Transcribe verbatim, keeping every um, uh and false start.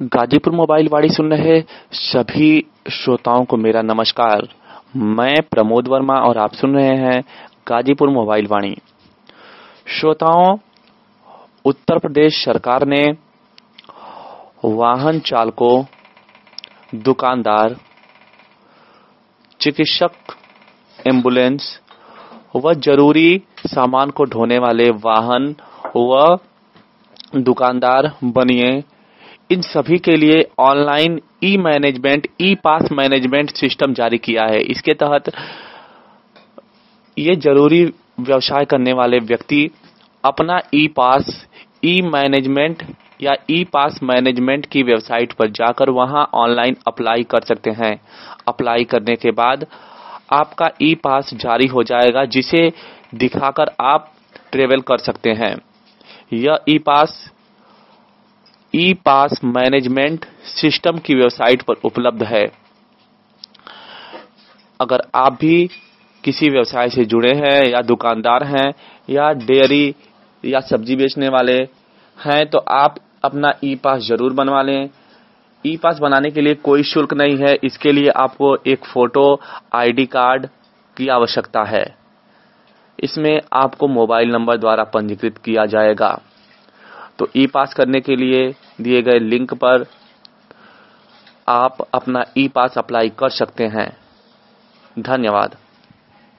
Ghazipur mobile वाणी सुन रहे सभी श्रोताओं को मेरा नमस्कार। मैं प्रमोद वर्मा और आप सुन रहे हैं गाजीपुर मोबाइल वाणी। श्रोताओं, उत्तर प्रदेश सरकार ने वाहन चालकों, दुकानदार, चिकित्सक, एम्बुलेंस व जरूरी सामान को ढोने वाले वाहन व दुकानदार बनिए, इन सभी के लिए online e management e pass management system जारी किया है। इसके तहत ये जरूरी व्यवसाय करने वाले व्यक्ति अपना ई पास ई मैनेजमेंट या ई पास मैनेजमेंट की वेबसाइट पर जाकर वहां ऑनलाइन अप्लाई कर सकते हैं। अप्लाई करने के बाद आपका ई पास जारी हो जाएगा, जिसे दिखाकर आप ट्रेवल कर सकते हैं। यह e pass e pass management system की वेबसाइट पर उपलब्ध है। अगर आप भी किसी व्यवसाय से जुड़े हैं या दुकानदार हैं या डेयरी या सब्जी बेचने वाले हैं तो आप अपना ई पास जरूर बनवा लें। ई पास बनाने के लिए कोई शुल्क नहीं है। इसके लिए आपको एक फोटो आईडी कार्ड की आवश्यकता है। इसमें आपको मोबाइल नंबर द्वारा पंजीकृत किया जाएगा। तो ई पास करने के लिए दिए गए लिंक पर आप अपना ई पास अप्लाई कर सकते हैं। धन्यवाद।